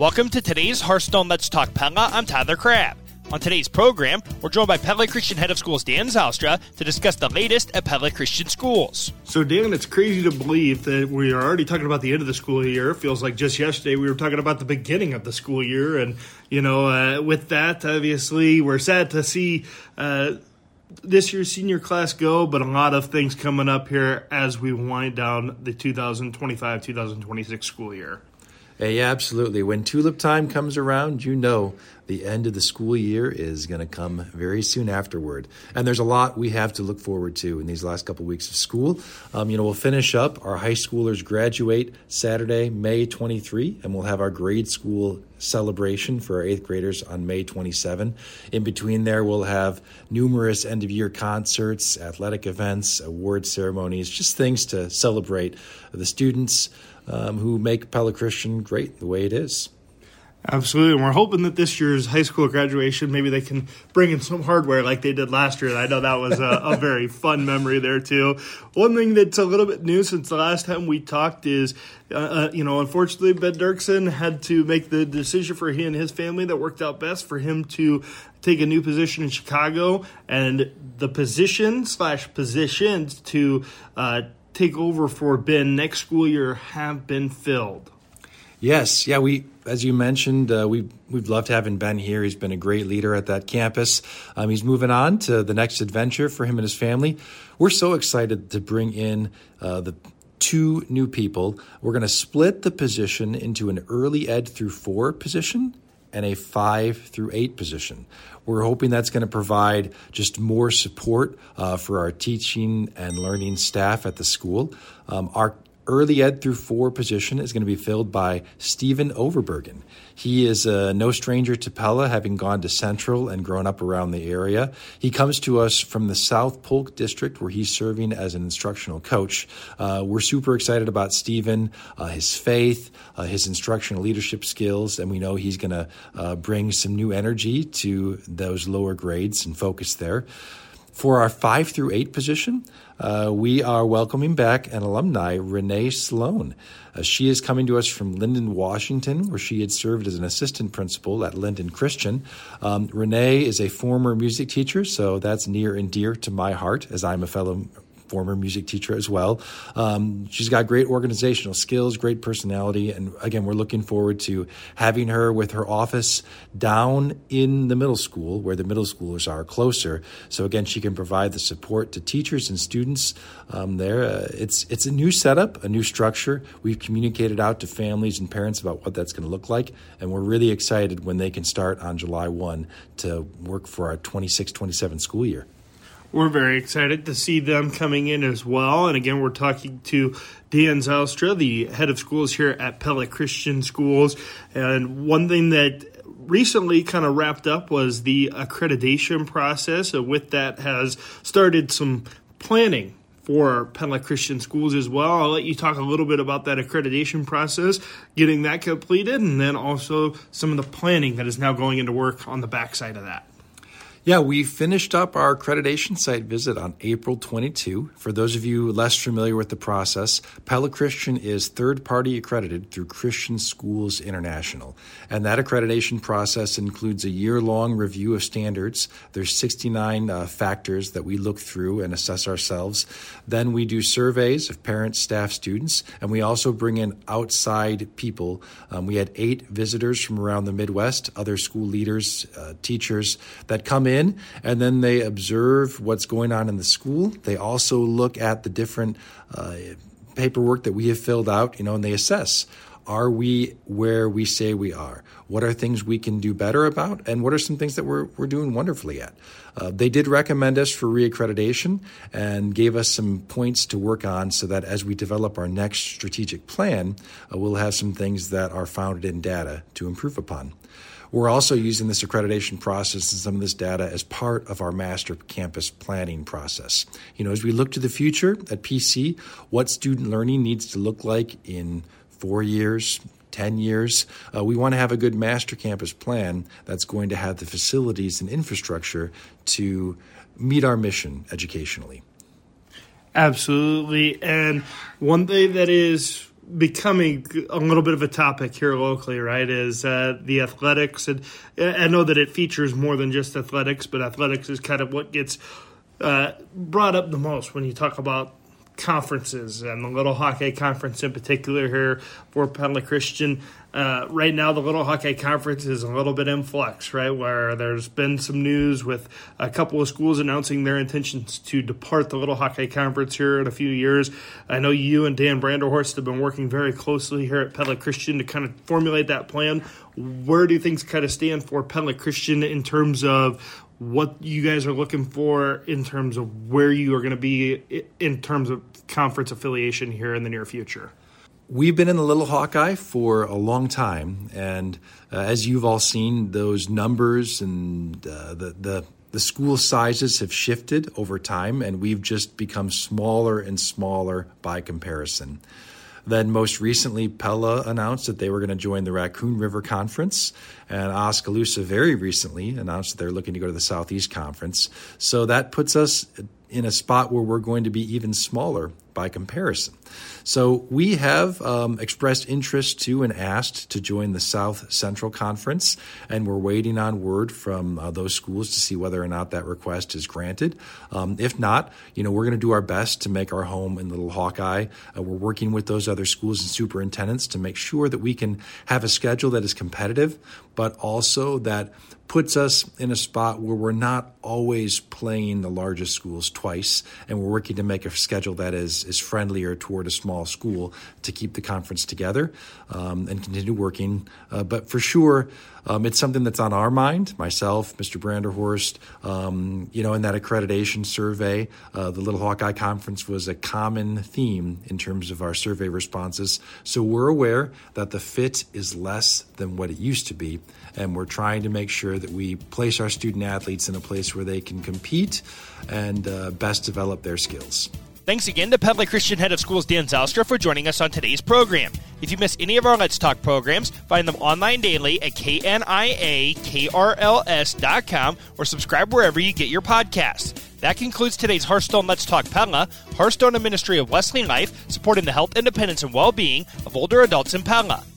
Welcome to today's Hearthstone Let's Talk Pella. I'm Tyler Crabb. On today's program, we're joined by Pella Christian Head of Schools Dan Zylstra to discuss the latest at Pella Christian Schools. So Dan, it's crazy to believe that we are already talking about the end of the school year. It feels like just yesterday we were talking about the beginning of the school year. And, with that, obviously, we're sad to see this year's senior class go, but a lot of things coming up here as we wind down the 2025-2026 school year. Yeah, absolutely. When tulip time comes around, the end of the school year is going to come very soon afterward. And there's a lot we have to look forward to in these last couple weeks of school. We'll finish up. Our high schoolers graduate Saturday, May 23, and we'll have our grade school celebration for our 8th graders on May 27. In between there, we'll have numerous end-of-year concerts, athletic events, award ceremonies, just things to celebrate the students who make Pella Christian great the way it is. Absolutely, and we're hoping that this year's high school graduation, maybe they can bring in some hardware like they did last year. And I know that was a very fun memory there, too. One thing that's a little bit new since the last time we talked is, unfortunately, Ben Dirksen had to make the decision for he and his family that worked out best for him to take a new position in Chicago. And the positions to take over for Ben next school year have been filled. Yes, we, as you mentioned, we've loved having Ben here. He's been a great leader at that campus. He's moving on to the next adventure for him and his family. We're so excited to bring in the 2 new people. We're going to split the position into an early ed through 4 position and a 5 through 8 position. We're hoping that's going to provide just more support for our teaching and learning staff at the school. Our early ed through 4 position is going to be filled by Stephen Overbergen. He is no stranger to Pella, having gone to Central and grown up around the area. He comes to us from the South Polk District, where he's serving as an instructional coach. We're super excited about Stephen, his faith, his instructional leadership skills, and we know he's going to bring some new energy to those lower grades and focus there. For our 5 through 8 position, we are welcoming back an alumni, Renee Sloan. She is coming to us from Linden, Washington, where she had served as an assistant principal at Linden Christian. Renee is a former music teacher, so that's near and dear to my heart, as I'm a fellow former music teacher as well. She's got great organizational skills, great personality, and again, we're looking forward to having her with her office down in the middle school, where the middle schoolers are closer. So again, she can provide the support to teachers and students there. It's a new setup, a new structure. We've communicated out to families and parents about what that's going to look like, and we're really excited when they can start on July 1 to work for our 26-27 school year. We're very excited to see them coming in as well. And again, we're talking to Dan Zylstra, the head of schools here at Pella Christian Schools. And one thing that recently kind of wrapped up was the accreditation process. And with that has started some planning for Pella Christian Schools as well. I'll let you talk a little bit about that accreditation process, getting that completed, and then also some of the planning that is now going into work on the backside of that. Yeah, we finished up our accreditation site visit on April 22. For those of you less familiar with the process, Pella Christian is third-party accredited through Christian Schools International. And that accreditation process includes a year-long review of standards. There's 69 factors that we look through and assess ourselves. Then we do surveys of parents, staff, students, and we also bring in outside people. We had 8 visitors from around the Midwest, other school leaders, teachers that come in, and then they observe what's going on in the school. They also look at the different paperwork that we have filled out, and they assess, are we where we say we are? What are things we can do better about? And what are some things that we're doing wonderfully at? They did recommend us for reaccreditation and gave us some points to work on so that as we develop our next strategic plan, we'll have some things that are founded in data to improve upon. We're also using this accreditation process and some of this data as part of our master campus planning process. As we look to the future at PC, what student learning needs to look like in 4 years, 10 years, we want to have a good master campus plan that's going to have the facilities and infrastructure to meet our mission educationally. Absolutely. And one thing that is becoming a little bit of a topic here locally, right, is the athletics. And I know that it features more than just athletics, but athletics is kind of what gets brought up the most when you talk about conferences, and the Little Hawkeye Conference in particular here for Petaluma Christian. Right now, the Little Hawkeye Conference is a little bit in flux, right, where there's been some news with a couple of schools announcing their intentions to depart the Little Hawkeye Conference here in a few years. I know you and Dan Branderhorst have been working very closely here at Petaluma Christian to kind of formulate that plan. Where do things kind of stand for Petaluma Christian in terms of what you guys are looking for, in terms of where you are going to be in terms of conference affiliation here in the near future? We've been in the Little Hawkeye for a long time, and as you've all seen, those numbers and the school sizes have shifted over time, and we've just become smaller and smaller by comparison. Then most recently, Pella announced that they were going to join the Raccoon River Conference, and Oskaloosa very recently announced that they're looking to go to the Southeast Conference. So that puts us in a spot where we're going to be even smaller by comparison. So we have expressed interest to and asked to join the South Central Conference, and we're waiting on word from those schools to see whether or not that request is granted. If not, we're going to do our best to make our home in Little Hawkeye. We're working with those other schools and superintendents to make sure that we can have a schedule that is competitive, but also that puts us in a spot where we're not always playing the largest schools twice, and we're working to make a schedule that is friendlier toward a small school to keep the conference together and continue working. But for sure, it's something that's on our mind, myself, Mr. Branderhorst. In that accreditation survey, the Little Hawkeye Conference was a common theme in terms of our survey responses. So we're aware that the fit is less than what it used to be, and we're trying to make sure that we place our student athletes in a place where they can compete and best develop their skills. Thanks again to Petaluma Christian Head of Schools Dan Zylstra for joining us on today's program. If you miss any of our Let's Talk programs, find them online daily at KNIAKRLS.com or subscribe wherever you get your podcasts. That concludes today's Hearthstone Let's Talk Petaluma. Hearthstone, a ministry of Wesley Life, supporting the health, independence, and well-being of older adults in Petaluma.